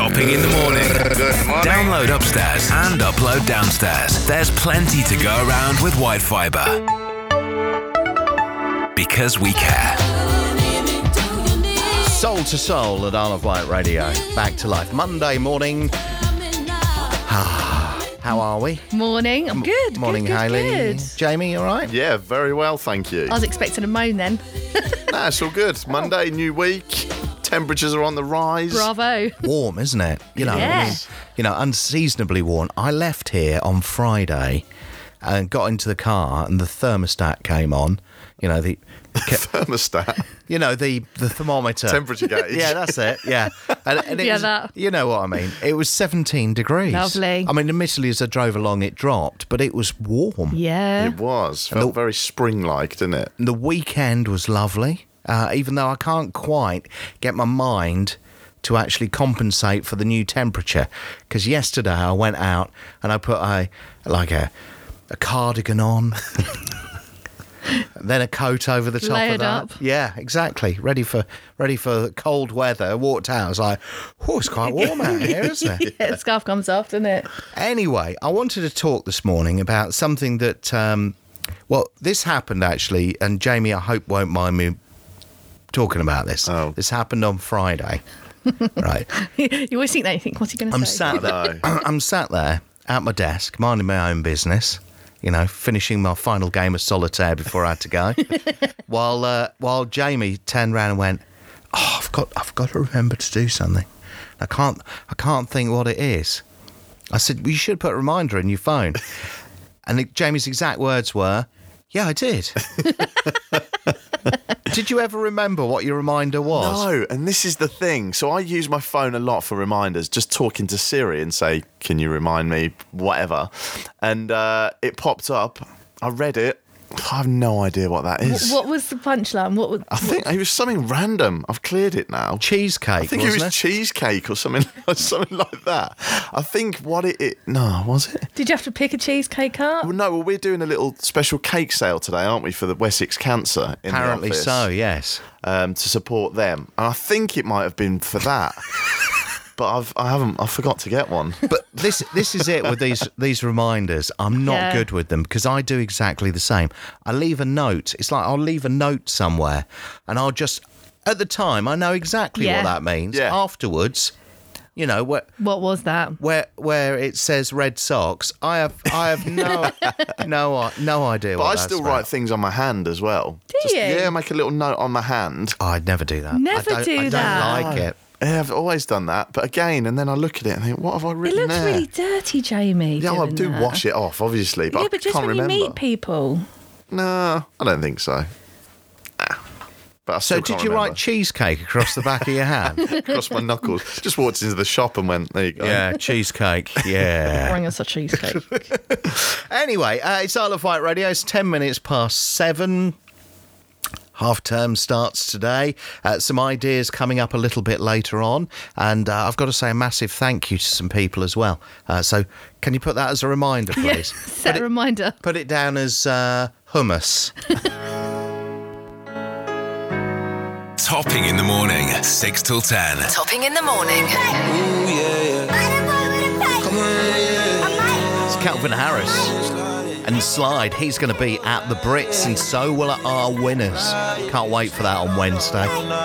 Topping in the morning. Good morning. Download upstairs and upload downstairs. There's plenty to go around with White Fibre. Because we care. Soul to Soul at Isle of Wight Radio. Back to life. Monday morning. How are we? Morning. I'm good. Morning, good, Hayley. Good. Jamie, you all right? Yeah, very well, thank you. I was expecting a moan then. Nah, it's all good. Monday, new week. Temperatures are on the rise. Bravo. Warm, isn't it? Yeah. Unseasonably warm. I left here on Friday and got into the car and the thermostat came on. The Thermostat. the thermometer. Temperature gauge. Yeah, that's it. Yeah. And it Yeah, was, that. You know what I mean? It was 17 degrees. Lovely. I mean, admittedly, as I drove along, it dropped, but it was warm. Yeah. It was. Felt very spring-like, didn't it? The weekend was lovely, even though I can't quite get my mind to actually compensate for the new temperature. Because yesterday I went out and I put a cardigan on. Then a coat over the top Layered of that. up. Yeah, exactly. Ready for cold weather. I walked out. I was like, "Oh, it's quite warm out here, isn't it?" Yeah, the scarf comes off, doesn't it? Anyway, I wanted to talk this morning about something that, this happened actually, and Jamie, I hope won't mind me talking about this. Oh. This happened on Friday, right? You always think that. You think, what's he going to say? I'm sat there at my desk, minding my own business. Finishing my final game of solitaire before I had to go. while Jamie turned around and went, "Oh, I've got to remember to do something. I can't think what it is." I said, "Well, you should put a reminder in your phone." And Jamie's exact words were, "Yeah, I did." Did you ever remember what your reminder was? No, and this is the thing. So I use my phone a lot for reminders, just talking to Siri and say, "Can you remind me whatever?" And it popped up. I read it. I have no idea what that is. What was the punchline? I think it was something random. I've cleared it now. Cheesecake, I think it was cheesecake or something like that. I think no, was it? Did you have to pick a cheesecake up? Well, no, we're doing a little special cake sale today, aren't we, for the Wessex Cancer in Apparently the office, so, yes. to support them. And I think it might have been for that. But I forgot to get one. But this is it with these reminders. I'm not good with them because I do exactly the same. I leave a note. It's like I'll leave a note somewhere and I'll just, at the time, I know exactly what that means. Yeah. Afterwards, what was that? where it says Red Sox, I have no idea But what I that's still about. write things on my hand as well. Do you? Yeah, make a little note on my hand. I'd never do that. Never I do don't that. like it. Yeah, I've always done that. But again, and then I look at it and think, what have I It written looks there? really dirty, Jamie. Yeah, I doing do that. wash it off, obviously, but Yeah, I but just can't when remember. you meet people. No, I don't think so. Nah. But I So still did can't you remember. write cheesecake across the back of your hand? Across my knuckles? Just walked into the shop and went, there you go. Yeah, cheesecake. Yeah. Bring us a cheesecake. Anyway, it's Isle of Wight Radio. It's 10 minutes past 7. Half term starts today. Some ideas coming up a little bit later on. And I've got to say a massive thank you to some people as well. So can you put that as a reminder, Yeah, please? set a reminder. Put it down as hummus. Topping in the morning, 6 till 10. Topping in the morning. It's Calvin Harris. And Slide, he's going to be at the Brits, and so will our winners. Can't wait for that on Wednesday.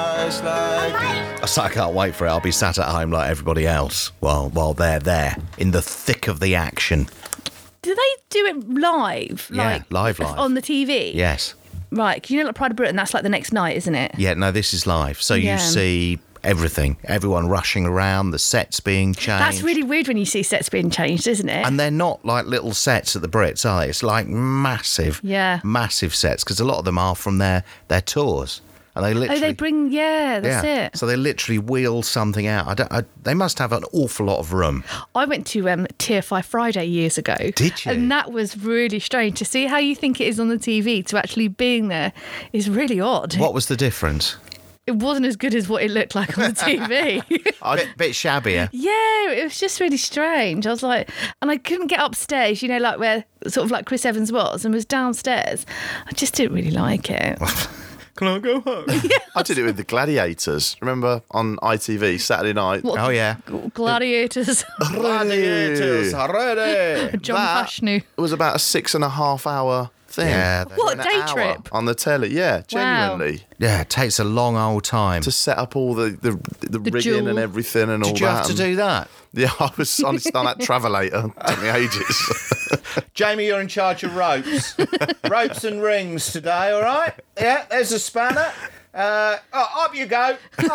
I can't wait for it. I'll be sat at home like everybody else while they're there in the thick of the action. Do they do it live? Yeah, live. On the TV? Yes. Right, 'cause like Pride of Britain, that's like the next night, isn't it? Yeah, no, this is live. So Yeah. you see everything. Everyone rushing around, the sets being changed. That's really weird when you see sets being changed, isn't it? And they're not like little sets at the Brits, are they? It's like massive sets, because a lot of them are from their tours. And they literally... Oh, they bring... Yeah, that's it. So they literally wheel something out. They must have an awful lot of room. I went to TFI Friday years ago. Did you? And that was really strange. To see how you think it is on the TV to actually being there is really odd. What was the difference? It wasn't as good as what it looked like on the TV. Bit shabbier. Yeah, it was just really strange. I was like, and I couldn't get upstairs, like where sort of like Chris Evans was and was downstairs. I just didn't really like it. Can I go home? I did it with the Gladiators. Remember on ITV Saturday night? What? Oh, yeah. Gladiators. Gladiators, ready. John That Fashanu. was about a 6.5 hour thing. Yeah, What, An day hour trip? on the telly? Yeah, genuinely. Yeah, it takes a long old time. To set up all the rigging jewel. and everything and all Did you that. have to and- do that? Yeah, I was honestly on that Travelator. Took me ages. Jamie, you're in charge of ropes. Ropes and rings today, all right? Yeah, there's a spanner. Up you go.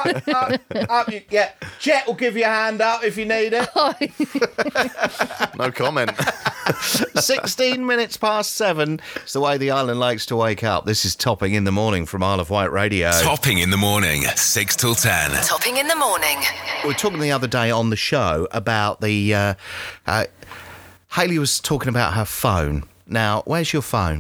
Up you get. Jet will give you a hand up if you need it. No comment. 16 minutes past 7. It's the way the island likes to wake up. This is Topping in the Morning from Isle of Wight Radio. Topping in the morning, 6 till 10. Topping in the morning. We were talking the other day on the show about the... Hayley was talking about her phone. Now, where's your phone?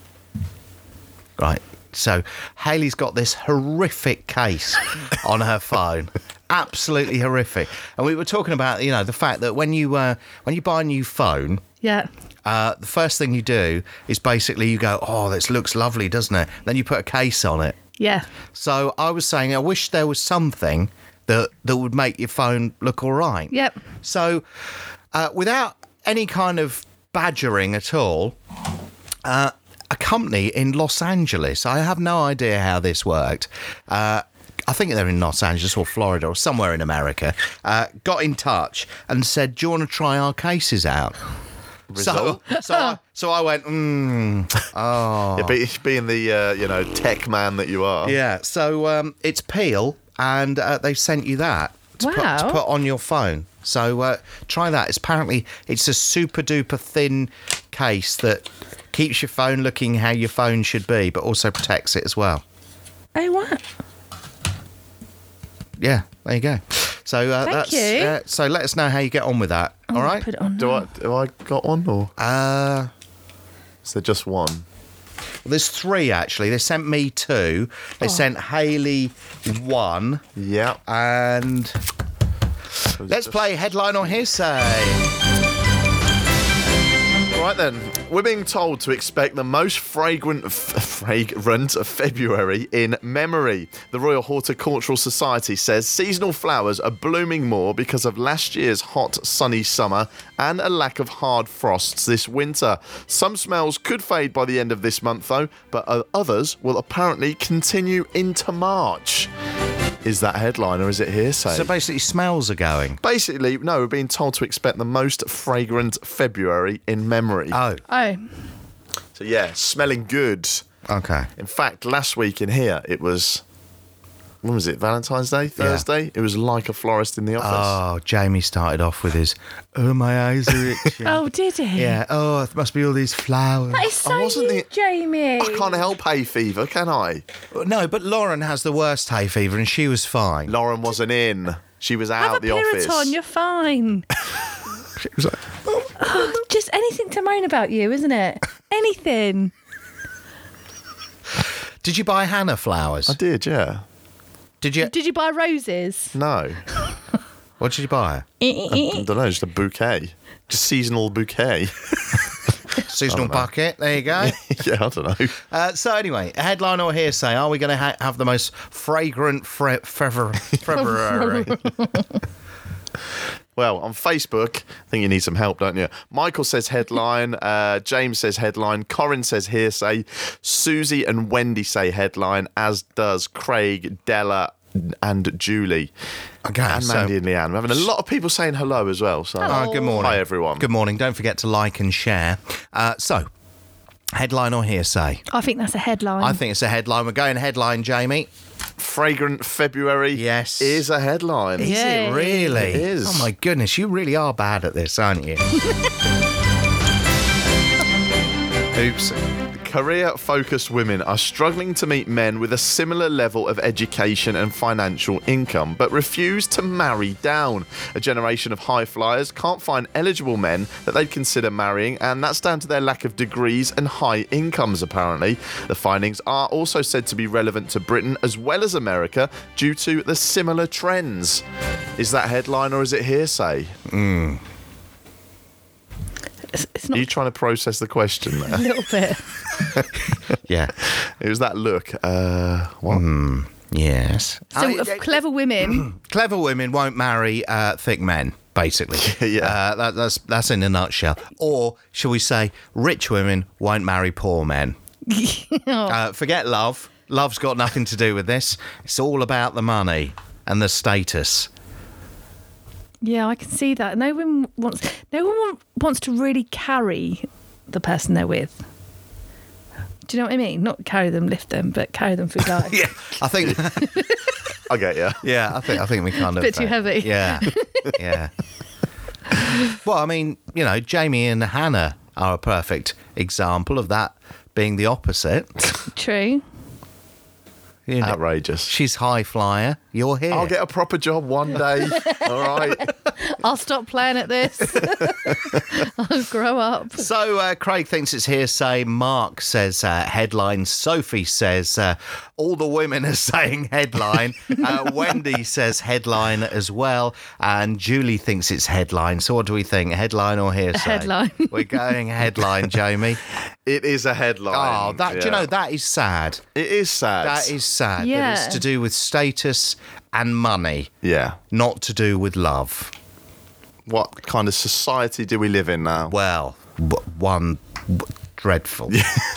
Right. So, Hayley's got this horrific case on her phone. Absolutely horrific. And we were talking about, the fact that when you buy a new phone... Yeah. the first thing you do is basically you go, oh, this looks lovely, doesn't it? Then you put a case on it. Yeah. So I was saying, I wish there was something that would make your phone look all right. Yep. So without any kind of badgering at all, a company in Los Angeles, I have no idea how this worked. I think they're in Los Angeles or Florida or somewhere in America, got in touch and said, do you want to try our cases out? Result? So I went, Yeah, being the tech man that you are. yeah. So it's Peel, and they've sent you that to Wow. put on your phone. So try that. It's a super duper thin case that keeps your phone looking how your phone should be, but also protects it as well. Oh, what? Yeah, there you go. So Thank you. So let us know how you get on with that. All right. Put it on. Do I got one or is there just one? There's 3 actually. They sent me 2. They sent Hayley 1, Yeah. and let's play Headline or Hearsay. Right then, we're being told to expect the most fragrant February in memory. The Royal Horticultural Society says seasonal flowers are blooming more because of last year's hot, sunny summer and a lack of hard frosts this winter. Some smells could fade by the end of this month though, but others will apparently continue into March. Is that headline or is it hearsay? So basically, smells are going. Basically, no, we're being told to expect the most fragrant February in memory. Oh, Oh. So yeah, smelling good. okay. In fact, last week in here, it was, when was it, Valentine's Day, Thursday? It was like a florist in the office. Oh, Jamie started off with his, oh, my eyes are itching. Oh, did he? Yeah, oh, it must be all these flowers. That is so wasn't you, the- Jamie. I can't help hay fever, can I? No, but Lauren has the worst hay fever and she was fine. Lauren wasn't in. She was Have out a the office. Piriton, you're fine. She was like, Just anything to moan about you, isn't it? Anything. did you buy Hannah flowers? I did, yeah. Did you? Did you buy roses? No. What did you buy? I don't know, just a bouquet. Just seasonal bouquet. Seasonal bucket. There you go. Yeah, I don't know. So anyway, headline or hearsay? Are we going to have the most fragrant February? Well, on Facebook, I think you need some help, don't you? Michael says headline. James says headline. Corin says hearsay. Susie and Wendy say headline, as does Craig, Della, and Julie. Okay, And so- Mandy and Leanne. We're having a lot of people saying hello as well. So Good morning. Hi, everyone. Good morning. Don't forget to like and share. So, headline or hearsay? I think that's a headline. I think it's a headline. We're going headline, Jamie. Fragrant February Yes. is a headline. Is Yay. it really? It is. Oh my goodness, you really are bad at this, aren't you? Oops. Career-focused women are struggling to meet men with a similar level of education and financial income, but refuse to marry down. A generation of high flyers can't find eligible men that they'd consider marrying, and that's down to their lack of degrees and high incomes, apparently. The findings are also said to be relevant to Britain as well as America due to the similar trends. Is that headline or is it hearsay? It's Are not you trying to process the question a there? little bit. Yeah. It was that look. What? Yes. So clever women. Clever women won't marry thick men, basically. Yeah. That's in a nutshell. Or, shall we say, rich women won't marry poor men. Forget love. Love's got nothing to do with this. It's all about the money and the status. Yeah, I can see that. No one wants to really carry the person they're with. Do you know what I mean? Not carry them, lift them, but carry them through life. Yeah, I think. I get you. Yeah, I think we kind of. Bit too heavy. Yeah, yeah. Well, I mean, Jamie and Hannah are a perfect example of that being the opposite. True. Outrageous. She's high flyer. You're here. I'll get a proper job one day. All right. I'll stop playing at this. I'll grow up. So Craig thinks it's hearsay. Mark says headline. Sophie says all the women are saying headline. Wendy says headline as well. And Julie thinks it's headline. So what do we think? Headline or hearsay? Headline. We're going headline, Jamie. It is a headline. Oh, do you know, that is sad. It is sad. That is sad. Yeah. That it's to do with status and money, Yeah. not to do with love. What kind of society do we live in now? Well, dreadful.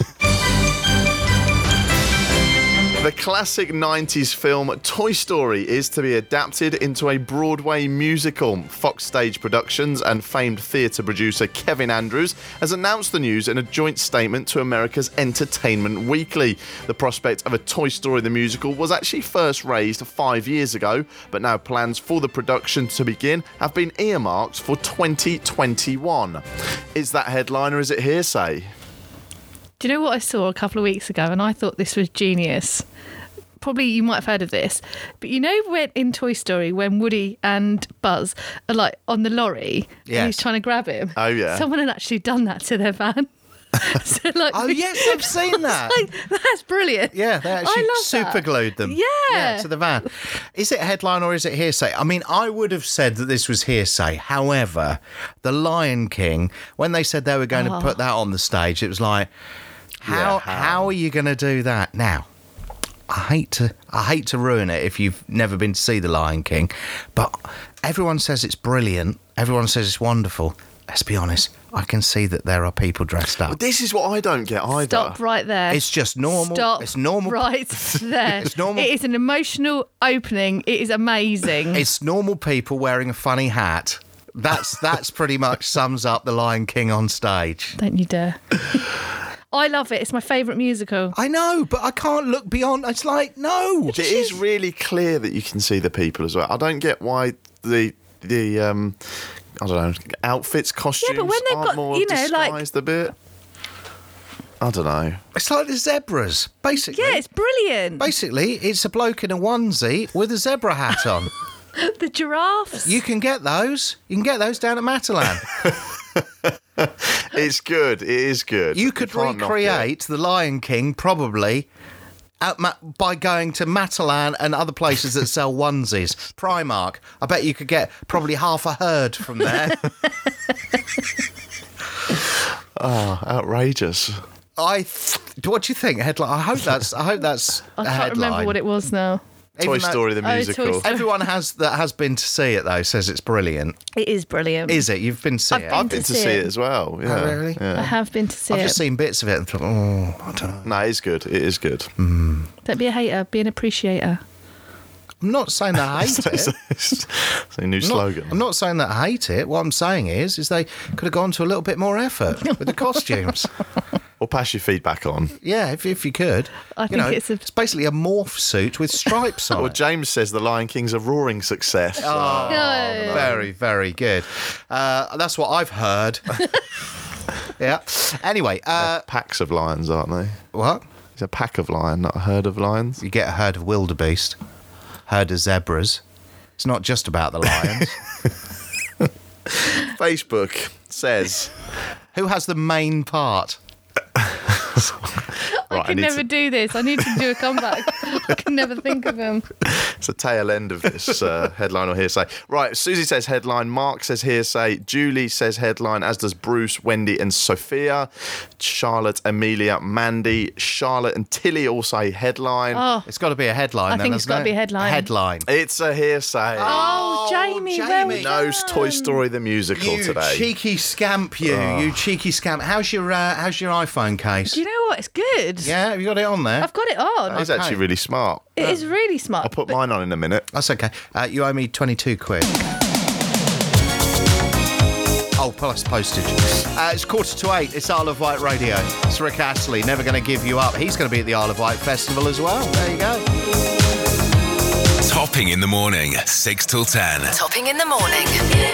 The classic 90s film Toy Story is to be adapted into a Broadway musical. Fox Stage Productions and famed theatre producer Kevin Andrews has announced the news in a joint statement to America's Entertainment Weekly. The prospect of a Toy Story the musical was actually first raised 5 years ago, but now plans for the production to begin have been earmarked for 2021. Is that headline or is it hearsay? Do you know what I saw a couple of weeks ago and I thought this was genius? Probably you might have heard of this, but you know when in Toy Story when Woody and Buzz are like on the lorry and Yes. he's trying to grab him? Oh, yeah. Someone had actually done that to their van. So, like, Oh, yes, I've seen that. like, that's brilliant. Yeah, they actually I love super that. glued them. Yeah. To the van. Is it headline or is it hearsay? I mean, I would have said that this was hearsay. However, The Lion King, when they said they were going to put that on the stage, it was like, how are you going to do that? Now, I hate to ruin it if you've never been to see The Lion King, but everyone says it's brilliant. Everyone says it's wonderful. Let's be honest. I can see that there are people dressed up. This is what I don't get either. Stop right there. It's just normal. Stop It's normal. right there. It's normal. It is an emotional opening. It is amazing. It's normal people wearing a funny hat. That's pretty much sums up The Lion King on stage. Don't you dare. I love it. It's my favourite musical. I know, but I can't look beyond. It's like, no. It is really clear that you can see the people as well. I don't get why the I don't know, outfits, costumes when they've aren't got, more you know, like- disguised a bit. I don't know. It's like the zebras, basically. Yeah, it's brilliant. Basically, it's a bloke in a onesie with a zebra hat on. The giraffes. You can get those. You can get those down at Matalan. It's good. It is good. You could can't knock it. recreate The Lion King probably by going to Matalan and other places that sell onesies. Primark. I bet you could get probably half a herd from there. Oh, outrageous. What do you think? Headline. I hope that's I a can't headline. remember what it was now. Toy Even though- Story the Toy musical. Story. Everyone that has been to see it though says it's brilliant. It is brilliant. Is it? You've been to see I've it? been I've been to see it as well. Yeah. really? Yeah. I have been to see I've it. just seen bits of it and thought, I don't know. No, it is good. It is good. Don't be a hater, be an appreciator. I'm not saying that I hate it. It's a new slogan. I'm not saying that I hate it. What I'm saying is they could have gone to a little bit more effort with the costumes. Or pass your feedback on. Yeah, if you could. I think it's basically a morph suit with stripes on Well, it. James says The Lion King's a roaring success. Oh, No. Very, very good. That's what I've heard. Yeah. Anyway, Packs of lions, aren't they? what? It's a pack of lions, not a herd of lions. You get a herd of wildebeest, herd of zebras. It's not just about the lions. Facebook says... Who has the main part? I can never do this. I need to do a comeback. I can never think of him. It's the tail end of this headline or hearsay. Right, Susie says headline, Mark says hearsay, Julie says headline, as does Bruce, Wendy and Sophia, Charlotte, Amelia, Mandy, Charlotte and Tilly all say headline. Oh, It's got to be a headline. I think it's got to be a headline. Headline. It's a hearsay. Oh, Jamie, well Jamie. No done. Toy Story the musical You today. cheeky scamp, you cheeky scamp. How's your iPhone case? Do you know what? It's good. Yeah, have you got it on there? I've got it on. He's actually really smart. It is really smart. I'll put mine on in a minute. That's okay. You owe me 22 quid. Oh, plus postage. It's 7:45. It's Isle of Wight Radio. It's Rick Astley, never going to give you up. He's going to be at the Isle of Wight Festival as well. There you go. Topping in the morning, 6 till 10. Topping in the morning.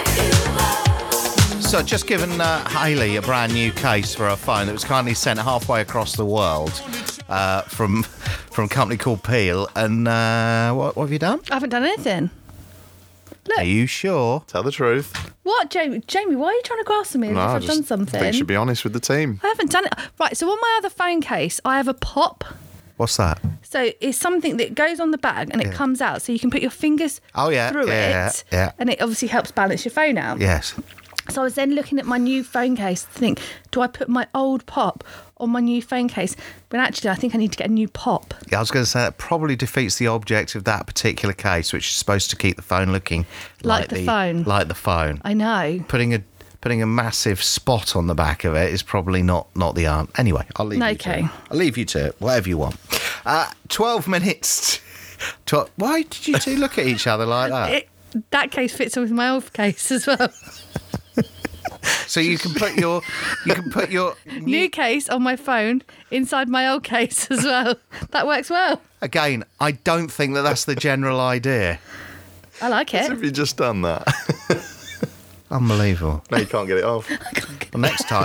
So, just given Hayley a brand new case for her phone that was kindly sent halfway across the world from a company called Peel. And what have you done? I haven't done anything. Are you sure? Tell the truth. What, Jamie? Jamie, why are you trying to grasp me as if I I've done something? think you should be honest with the team. I haven't done it. Right, so on my other phone case, I have a pop. What's that? So it's something that goes on the bag and it comes out, so you can put your fingers Oh, yeah, through yeah, it, yeah. and it obviously helps balance your phone out. Yes. So I was then looking at my new phone case to think, do I put my old pop on my new phone case? But actually, I think I need to get a new pop. Yeah, I was going to say that probably defeats the object of that particular case, which is supposed to keep the phone looking Like the phone. Like the phone. I know. Putting a massive spot on the back of it is probably not the answer. Anyway, I'll leave you to Okay. it. I'll leave you to it, whatever you want. 12 minutes. Why did you two look at each other like that? That case fits in with my old case as well. So you can put your New case on my phone inside my old case as well. That works well. Again, I don't think that's the general idea. I like As it. if you just done that. Unbelievable. No, you can't get it off. Well, next time.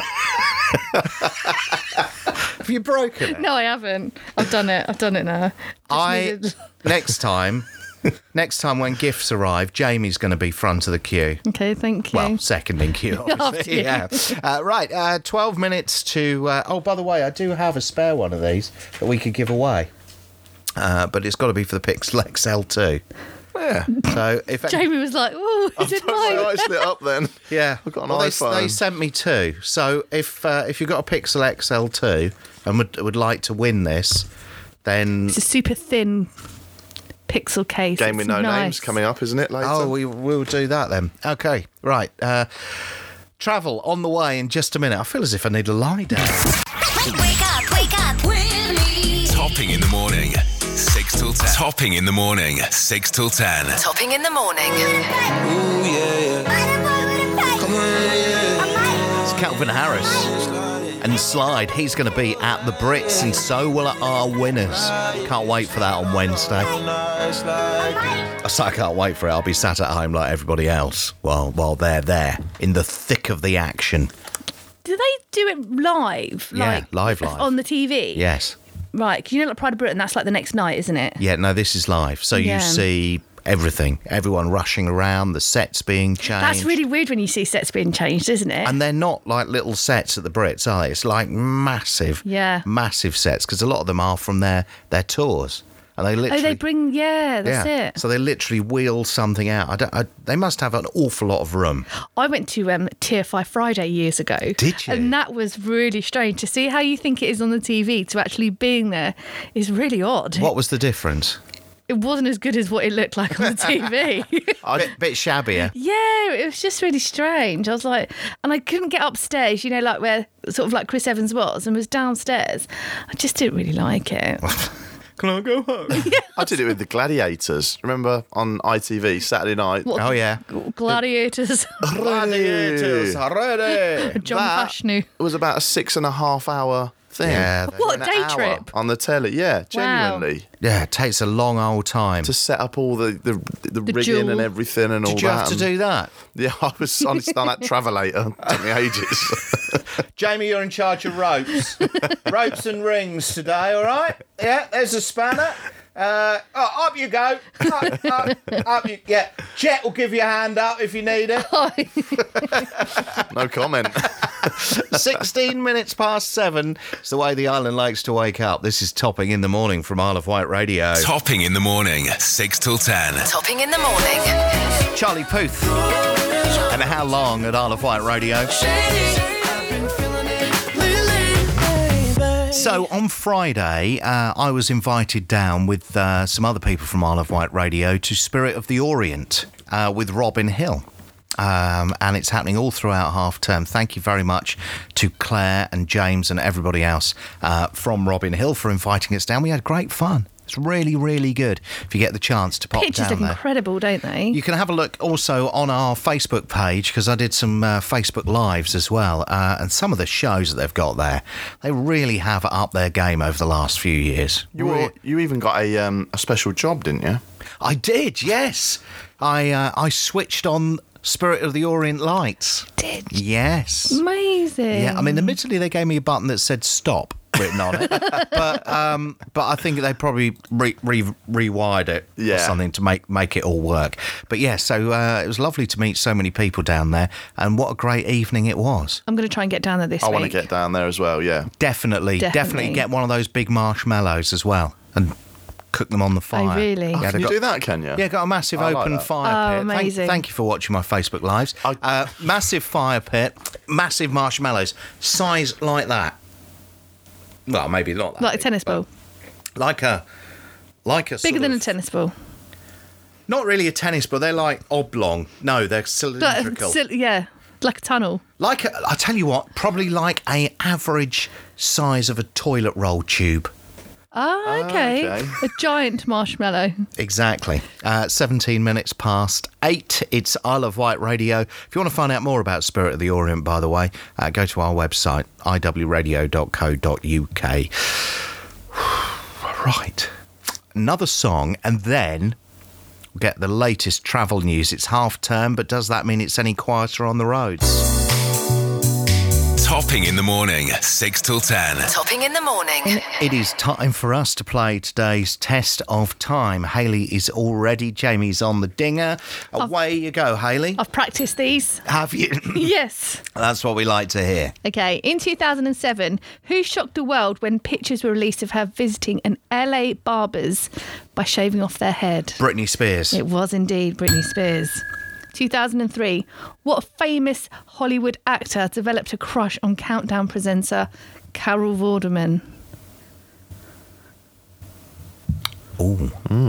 Have you broken it? No, I haven't. I've done it. I've done it now. Next time when gifts arrive, Jamie's going to be front of the queue. Okay, thank you. Well, second in queue, After obviously. you. Yeah. Right, 12 minutes to... oh, by the way, I do have a spare one of these that we could give away. But it's got to be for the Pixel XL too. Yeah. So if Jamie was like, "Oh, is it My mine?" eyes lit up then. yeah, I've got an well, iPhone. They sent me two. So if you've got a Pixel XL2 and would like to win this, then It's a super thin pixel case. Game with It's no nice. names coming up, isn't it, later? oh, we'll do that then. Okay, right. Travel on the way in just a minute. I feel as if I need a lie down. Wake up with me. Topping in the morning, 6 till 10. Topping in the morning, 6 till 10. Topping in the morning. It's Calvin Harris and Slide. He's going to be at the Brits, and so will our winners. Can't wait for that on Wednesday. I say I can't wait for it. I'll be sat at home like everybody else while they're there in the thick of the action. Do they do it live? Yeah, live. On the TV? Yes. Right, 'cause you know, like Pride of Britain, that's like the next night, isn't it? Yeah, no, this is live. So Yeah. you see everything. Everyone rushing around, the sets being changed. That's really weird when you see sets being changed, isn't it? And they're not like little sets at the Brits, are they? It's like massive sets, because a lot of them are from their tours. And they literally... Oh, they bring, that's it. So they literally wheel something out. They must have an awful lot of room. I went to Tier 5 Friday years ago. Did you? And that was really strange. To see how you think it is on the TV to actually being there is really odd. What was the difference? It wasn't as good as what it looked like on the TV. Bit shabbier. Yeah, it was just really strange. I was like, and I couldn't get upstairs, you know, like where sort of like Chris Evans was and was downstairs. I just didn't really like it. Can I go home? I did it with the Gladiators. Remember on ITV Saturday night? What, Oh, yeah. Gladiators. Gladiators, ready. John That Fashanu. It was about a 6.5 hour thing. Yeah, What, An day hour trip? on the telly. Yeah, genuinely. yeah, it takes a long old time. To set up all the rigging jewel. and everything and all Did you that. have to and- do that? Yeah, I was honestly on that Travelator. It took me ages. Jamie, you're in charge of ropes. Ropes and rings today, all right? Yeah, there's a spanner. Up you go. Up you get. Jet will give you a hand up if you need it. No comment. 16 minutes past 7. It's the way the island likes to wake up. This is Topping in the Morning from Isle of Wight Radio. Topping in the morning, 6 till 10. Topping in the morning. Charlie Puth. And How Long at Isle of Wight Radio. So on Friday, I was invited down with some other people from Isle of Wight Radio to Spirit of the Orient with Robin Hill. And it's happening all throughout half term. Thank you very much to Claire and James and everybody else from Robin Hill for inviting us down. We had great fun. It's really, really good if you get the chance to pop Pictures down look there. incredible, don't they? You can have a look also on our Facebook page because I did some Facebook Lives as well. And some of the shows that they've got there, they really have upped their game over the last few years. You even got a special job, didn't you? I did, yes. I switched on Spirit of the Orient lights. Did. Yes. Amazing. Yeah, I mean, admittedly, they gave me a button that said stop written on it, but I think they probably rewired it or something to make it all work. But yeah, so it was lovely to meet so many people down there, and what a great evening it was. I'm going to try and get down there this week. I want to get down there as well, yeah. Definitely get one of those big marshmallows as well and cook them on the fire. Oh, really? Yeah, Can you do that, can you? Yeah, got a massive I like open that. fire pit. Amazing. Thank you for watching my Facebook Lives. Massive fire pit, massive marshmallows, size like that. Well, maybe not that Like a big, tennis ball. Like a Bigger sort than of- a tennis ball. Not really a tennis ball. They're like oblong. No, they're cylindrical. Yeah, like a tunnel. I tell you what, probably like a average size of a toilet roll tube. Oh, okay. okay. A giant marshmallow. Exactly. 17 minutes past 8. It's Isle of Wight Radio. If you want to find out more about Spirit of the Orient, by the way, go to our website, iwradio.co.uk. Right. Another song, and then we'll get the latest travel news. It's half term, but does that mean it's any quieter on the roads? Topping in the morning, 6 till 10. Topping in the morning. It is time for us to play today's test of time. Hayley is all ready. Jamie's on the dinger. Away you go, Hayley. I've practiced these. Have you? Yes. That's what we like to hear. Okay, in 2007, who shocked the world when pictures were released of her visiting an LA barber's by shaving off their head? Britney Spears. It was indeed Britney Spears. 2003, what famous Hollywood actor developed a crush on Countdown presenter Carol Vorderman? Ooh.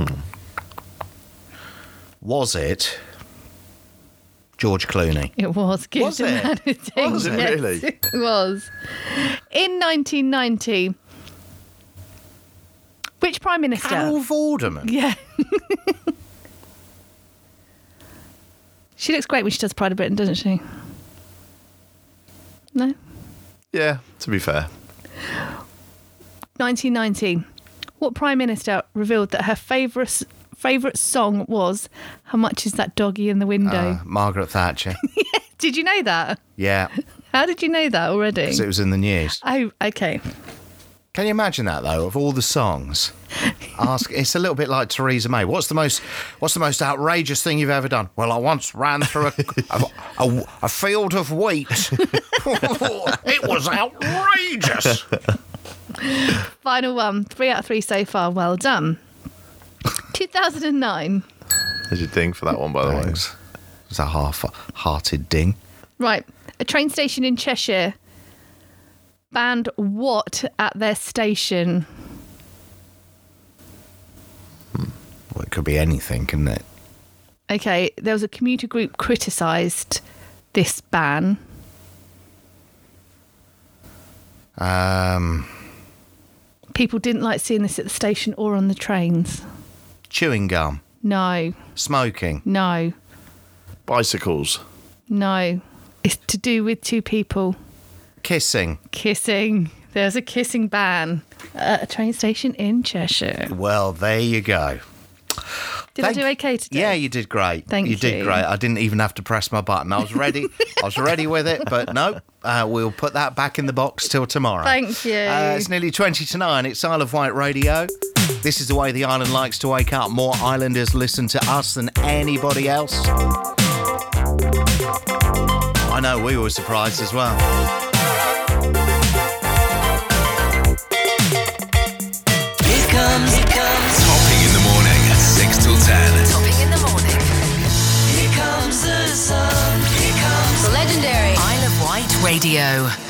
Was it George Clooney? It was. Was it? Was it really? It was. In 1990, which Prime Minister? Carol Vorderman. Yeah. She looks great when she does Pride of Britain, doesn't she? No? Yeah, to be fair. 1990. What Prime Minister revealed that her favourite song was How Much Is That Doggy in the Window? Margaret Thatcher. Did you know that? Yeah, How did you know that already? because it was in the news. Oh, okay. Can you imagine that though? Of all the songs, it's a little bit like Theresa May. What's the most outrageous thing you've ever done? Well, I once ran through a field of wheat. It was outrageous. Final one. 3 out of 3 so far. Well done. 2009. There's your ding for that one, by the way. Thanks. It's a half-hearted ding. Right. A train station in Cheshire banned what at their station? Well, it could be anything, couldn't it? Okay, there was a commuter group criticised this ban. People didn't like seeing this at the station or on the trains. Chewing gum, No, smoking. no, Bicycles. no. It's to do with two people Kissing. kissing. There's a kissing ban at a train station in Cheshire. Well, there you go. Did I do okay today? Yeah, you did great. Thank You did you. great. I didn't even have to press my button. I was ready. I was ready with it, but no. We'll put that back in the box till tomorrow. Thank you. It's nearly 20 to 9. It's Isle of Wight Radio. This is the way the island likes to wake up. More islanders listen to us than anybody else. I know, we were surprised as well. Here comes. Topping in the morning, 6 till 10. Topping in the morning. Here comes the sun. Here comes The legendary Isle of Wight Radio.